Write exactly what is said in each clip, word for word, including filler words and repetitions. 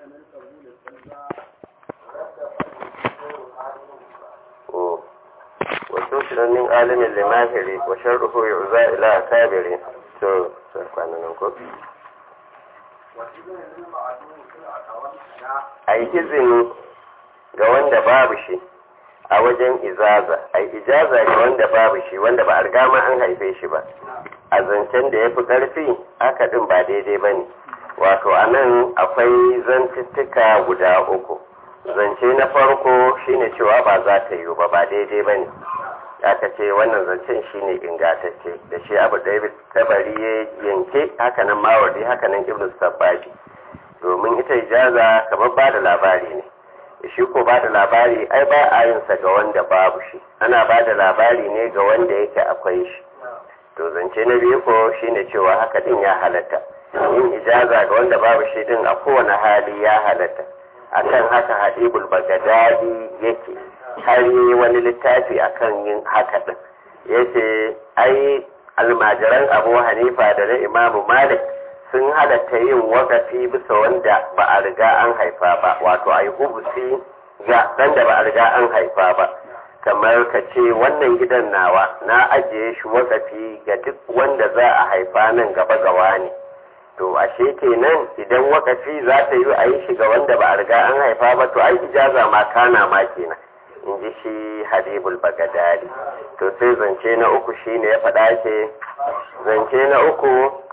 وسوشنا من عالم لماهري وشره يعزى إلى كابري تو سرقانا ننكو أي izini ga wanda babu shi a wajen izaza ai ijaza ga wanda babu shi wanda ba a riga ma an haife shi ba a zancen da ya fi ƙarfi aka din ba daidai ba ne wato a nan akwai zantuttuka guda uku zance na farko shine cewa ba za ta yiwu ba ba daidai ba ne aka ce wannan zancen shine ingantacce da shi abu david tabari ya yanke hakanan mawardi hakanan ibn sabbaji domin ita ijaza kamar ba da labari ne shi ko ba da labari ai ba a yin sa ga wanda babu shi ana ba da labari ne ga wanda yake akwai shi to zance na biyu ko shine cewa haka din ya halatta yin ijaza ga wanda babu shi din a kowane hali ya halatta akan haka hadibul bagadadi yake har yi wani littafi akan yin haka din yace ai almajiran abu hanifa da na imamu malik sun halatta yin wakafi bisa wanda ba a riga an haifa ba wato a yi hubusi ga dan da ba a riga an haifa ba kamar ka ce wannan gidan nawa na ajiye shi wakafi ga duk wanda za a haifa nan gaba gawa ne to ashe kenan idan wakafi za ta yi a yi shi ga wanda ba a riga an haifa ba to ai ijaza ma kana ma kenan in ji shi hadibul bagadadi to sai zance na uku shine ya faɗa ce zance na uku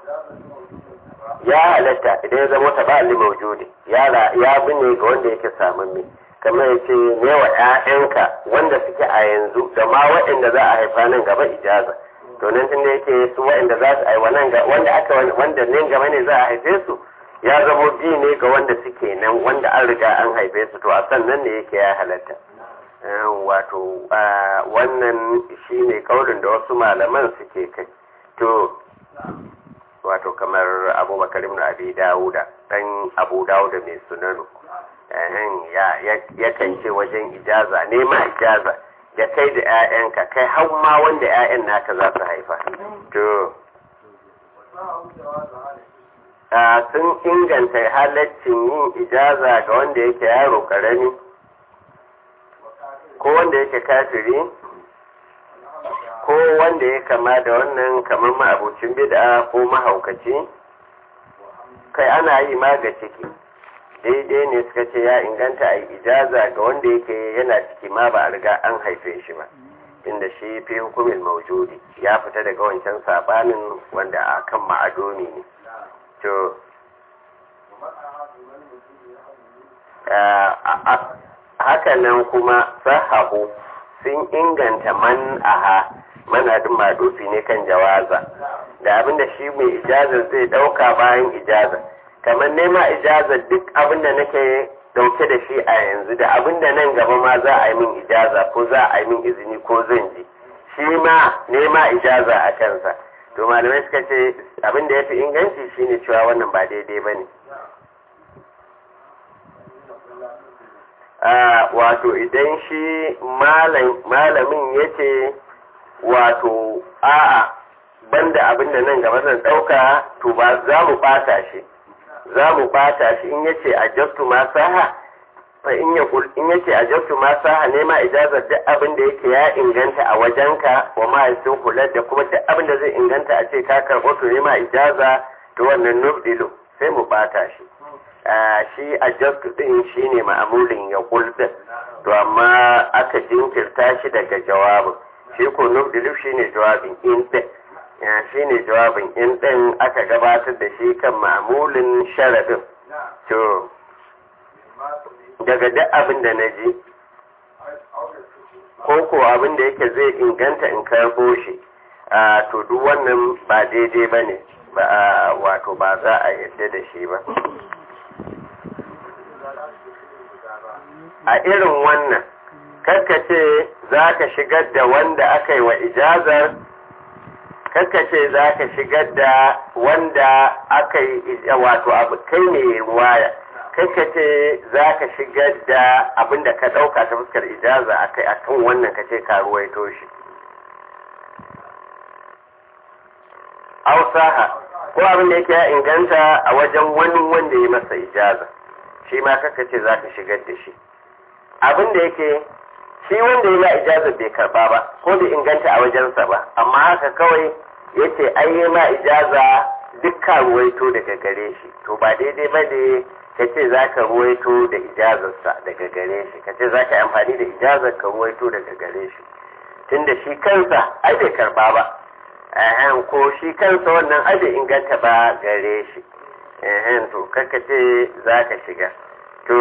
ya halatta idan ya zama ta ba li maujudi ya ya bine ga wanda yake samun me kamar yace ne wa ƴaƴanka wanda suke a yanzu da ma waɗanda za a haifa nan gaba ijaza to nan tunda yake su waɗanda za su aiwa nan ga wanda aka wanda nan gaba ne za a haife su ya zamo bi ne ga wanda suke nan wanda an riga an haife su to a sannan ne yake ya halatta wato wannan shine kaulin da wasu malaman suke kai to wato kamar abubakar ibn abi dawuda dan abu dawuda mai sunanu ya yakan ce wajen ijaza nema ijaza ya kai da 'ya'yanka kai har ma wanda 'ya'yan naka za su haifa to sun inganta halaccin yin ijaza ga wanda yake yaro karami ko wanda yake kafiri ko wanda ya kama da wannan kamar ma'abucin bid'a ko mahaukaci kai ana yi ma ga ciki daidai ne suka ce ya inganta a ijaza ga wanda yake yana ciki ma ba a riga an haife shi ba inda shi fi hukumin maujudi ya fita daga wancan sabanin wanda a kan ma'adomi ne to haka nan kuma sahahu sun inganta man aha manadin madufi ne kan jawaza da abinda shi mai ijazar zai dauka bayan ijazar kamar nema ijazar duk abinda nake dauke da shi a yanzu da abinda nan gaba ma za a yi min ijaza ko za a yi min izini ko zan ji shi ma nema ijaza a kansa to malamai suka ce abinda ya fi inganci shine cewa wannan ba daidai ba ne wato idan shi malamin ya ce wato a'a banda abin da nan gaba zan ɗauka to ba za mu ɓata shi za mu ɓata shi in yace a jaftu ma saha in ya in yace a jaftu ma saha ne ma ijazar duk abin da yake ya inganta a wajenka wa ma yasin kula da kuma duk abin da zai inganta a ce ka karɓo to ne ma ijaza to wannan nubdilu sai mu ɓata shi shi a jaftu din shine ma'amulin ya kulɗin to amma aka jinkirta shi daga jawabin shi ko nubdilu shine jawabin in din shi ne jawabin in ɗin aka gabatar da shi kan ma'amulin sharadin to daga duk abin da na ji ko ko abin da yake zai inganta in karbo shi to duk wannan ba daidai ba ne wato ba za a yadda da shi ba a irin wannan karkace za ka shigar da wanda aka yi wa ijazar ce za ka shigar da wanda aka yi wato abu kai ne ruwaya ce za ka shigar da abin da ka ɗauka ta fuskar ijaza a kai akan wannan ka ce ka ruwaito shi ausaha ko abin da yake ya inganta a wajen wani wanda ya masa ijaza shi ma kaka ce za ka shigar da shi abin da yake shi wanda ya ma ijaza bai karba ba ko bai inganta a wajensa ba amma haka kawai yace ai ya ma ijaza dukkan ruwaito daga gare shi to ba daidai ba da ka ce za ka ruwaito da ijazarsa daga gare shi ka ce za ka yi amfani da ijazar ka ruwaito daga gare shi tunda shi kansa ai bai karba ba ehen ko shi kansa wannan ai bai inganta ba gare shi ehen to kaka ce za ka shiga to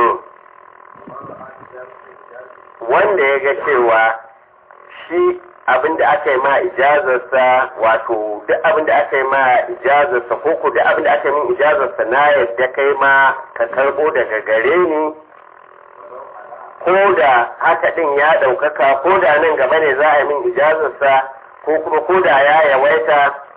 wanda ya ga cewa shi abinda aka yi ma ijazarsa wato duk abinda aka yi ma ijazarsa ko ko duk abinda aka yi min ijazarsa na yadda kai ma ka karbo daga gare ni ko da haka din ya ɗaukaka ko da nan gaba ne za a yi min ijazarsa ko kuma ko da ya yawaita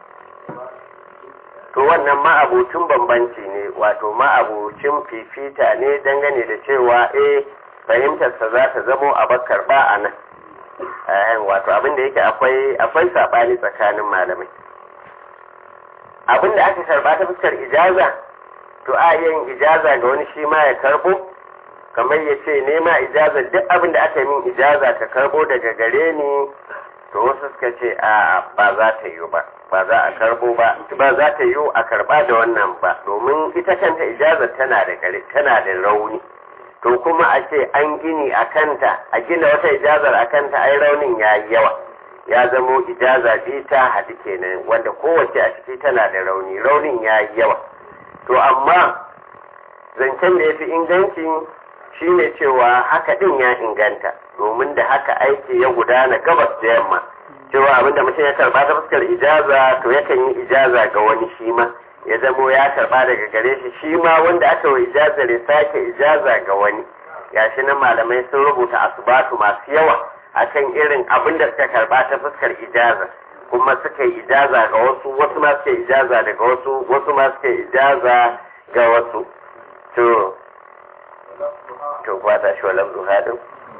to wannan ma'abucin bambanci ne wato ma'abucin fifita ne dangane da cewa eh fahimtarsa za ta zamo a bakar ba a nan wato abinda yake akwai akwai saɓani tsakanin malamai abinda aka karba ta fuskar ijaza to a yin ijaza ga wani shi ma ya karbo kamar ya ce nema ijaza duk abinda aka yi min ijaza ka karbo daga gare ni to wasu suka ce a ba za ta yi ba ba za a karbo ba ba za ta yi a karba da wannan ba domin ita kanta ijaza tana da gare tana da rauni to kuma a ce an gini a kanta a gina wata ijazar a kanta ai raunin ya yi yawa ya zamo ijaza biyu ta haɗu kenan wanda kowace a ciki tana da rauni raunin ya yi yawa to amma zancen da ya fi inganci shine cewa haka ɗin ya inganta domin da haka aiki ya gudana gabas da yamma cewa abinda mutum ya karɓa ta fuskar ijaza to yakan yi ijaza ga wani shi ma ya zamo ya karba daga gare shi shi ma wanda aka wa ijazar ya sake ijaza ga wani gashi nan malamai sun rubuta asbatu masu yawa akan irin abin da suka karba ta fuskar ijaza kuma suka yi ijaza ga wasu wasu ma suka yi ijaza daga wasu wasu ma suka yi ijaza ga wasu to to kwata shi wala zuhadin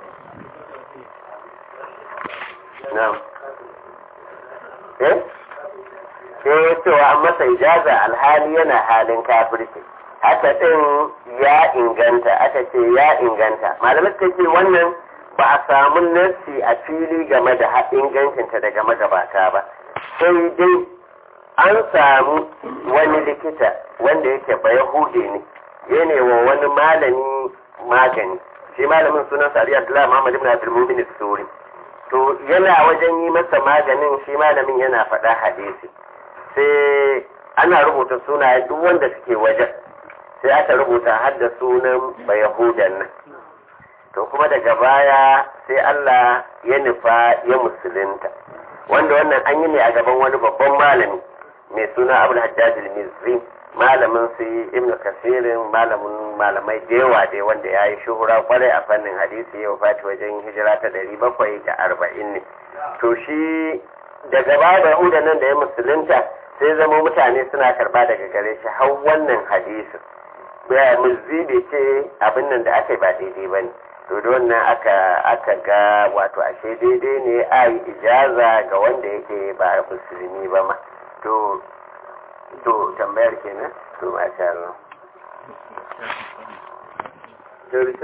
na'am eh sai cewa an masa ijaza alhali yana halin kafirci haka din ya inganta aka ce ya inganta malamai suka ce wannan ba a samu nassi a fili game da ingancinta daga magabata ba sai dai an samu wani likita wanda yake ba yahudi ne yana wa wani malami magani shi malamin sunan sa Abdullah Muhammad ibn Abdul Mumin Suri to yana wajen yi masa maganin shi malamin yana faɗa hadisi sai ana rubuta sunayen duk wanda suke wajen sai aka rubuta har da sunan bayahudan nan to kuma daga baya sai Allah ya nufa ya musulunta wanda wannan an yi ne a gaban wani babban malami mai suna Abul Haddad al-Mizzi malamin su Ibn Kasirin malamin malamai da yawa dai wanda ya yi shuhura kwarai a fannin hadisi yau fati wajen hijira ta ɗari bakwai da arba'in ne to shi daga baya da yahudan nan da ya musulunta sai zama mutane suna karba daga gare shi har wannan hadisin ya muzzi bai ce abin nan da aka yi ba daidai ba ne to da wannan aka aka ga wato ashe daidai ne a yi ijaza ga wanda yake ba musulmi ba ma to to tambayar kenan to masha Allah